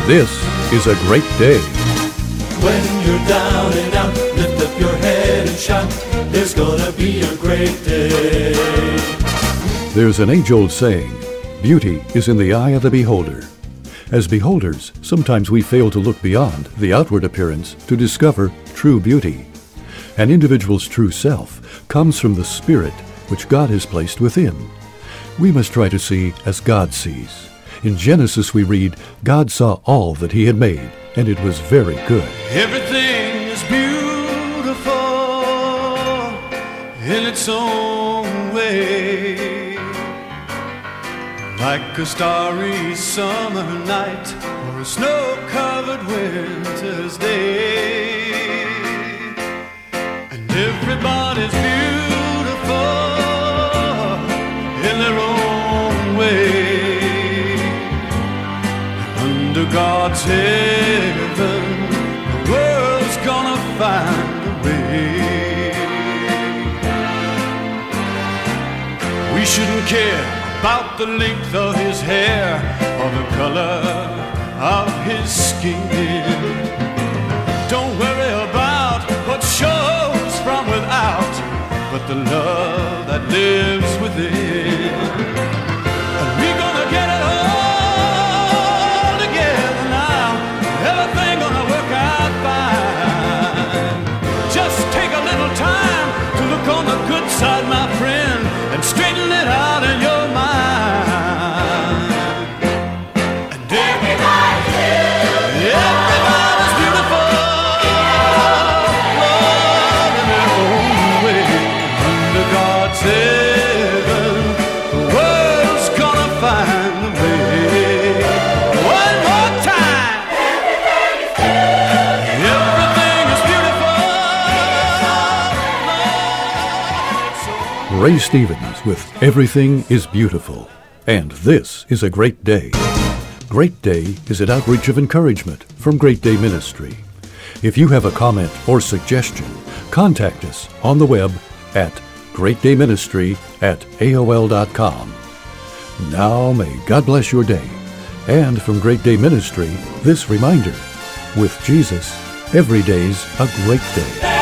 this is a great day. When you're down and out, lift up your head and shout, there's gonna be a great day. There's an age-old saying, beauty is in the eye of the beholder. As beholders, sometimes we fail to look beyond the outward appearance to discover true beauty. An individual's true self comes from the spirit which God has placed within. We must try to see as God sees. In Genesis we read, God saw all that he had made, and it was very good. Everything is beautiful in its own way, like a starry summer night or a snow-covered winter's day. And everybody's beautiful in their own way. Under God's heaven, the world's gonna find a way. We shouldn't care about the length of his hair or the color of his skin. Don't worry about what shows from without, but the love that lives within. And we're gonna get it all together now. Everything gonna work out fine. Just take a little time to look on the good side, my friend, and straighten it out in your mind. And everybody's beautiful, Lord, in their own way. Under God's heaven, the world's gonna find a way. One more time. Everything is beautiful. Ray Stevens with Everything is Beautiful. And this is a great day. Great Day is an outreach of encouragement from Great Day Ministry. If you have a comment or suggestion, contact us on the web at greatdayministry@aol.com. Now may God bless your day. And from Great Day Ministry, this reminder, with Jesus, every day's a great day.